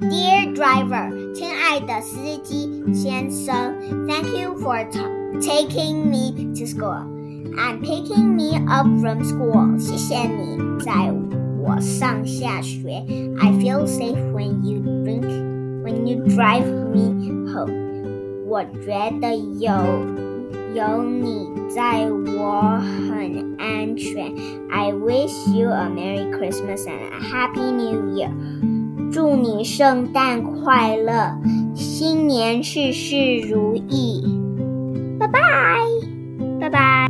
Dear driver, 亲爱的司机先生 Thank you for taking me to school and picking me up from school. 谢谢你载我上下学 I feel safe when you drive me home. 我觉得有你在我很安全 I wish you a Merry Christmas and a Happy New Year. 祝你圣诞快乐，新年事事如意。拜拜。